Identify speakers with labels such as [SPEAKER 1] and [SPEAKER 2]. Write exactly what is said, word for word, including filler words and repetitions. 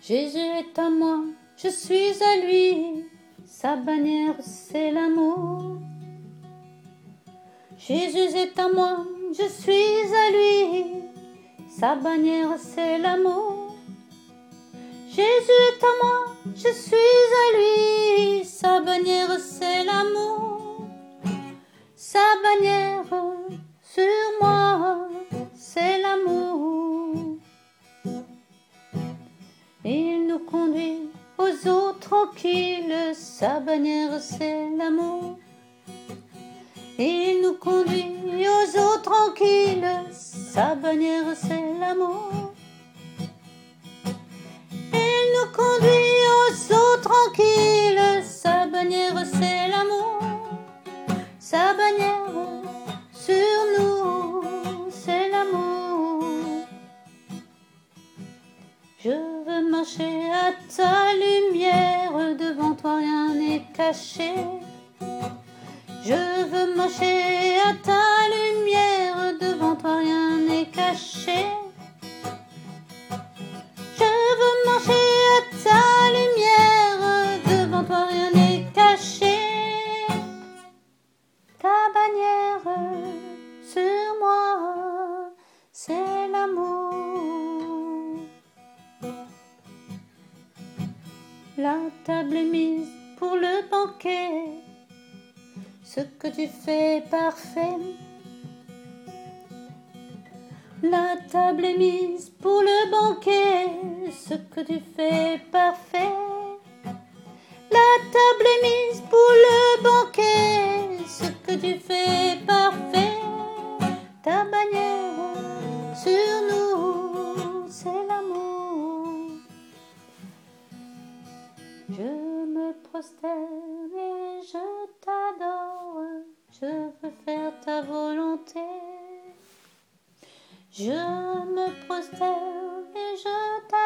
[SPEAKER 1] Jésus est à moi, je suis à lui, sa bannière c'est l'amour. Jésus est à moi, je suis à lui, sa bannière c'est l'amour. Jésus est à moi, je suis à lui, sa bannière c'est l'amour. Sa bannière sur moi, c'est l'amour. Il nous conduit aux eaux tranquilles, sa bannière c'est l'amour. Il nous conduit aux eaux tranquilles, sa bannière c'est l'amour. Il nous conduit aux eaux tranquilles, sa bannière c'est l'amour. Sa bannière sur nous, c'est l'amour. Je veux marcher à ta lumière, devant toi rien n'est caché. Je veux marcher à ta lumière, devant toi rien n'est caché. Je veux marcher à ta lumière, devant toi rien n'est caché. Ta bannière sur moi, c'est l'amour. La table est mise pour le banquet, ce que tu fais est parfait. La table est mise pour le banquet, ce que tu fais est parfait. La table est mise pour le banquet, ce que tu fais est parfait. Ta bannière sur nous, c'est l'amour. Je me prosterne et je t'adore, je veux faire ta volonté. Je me prosterne et je t'adore.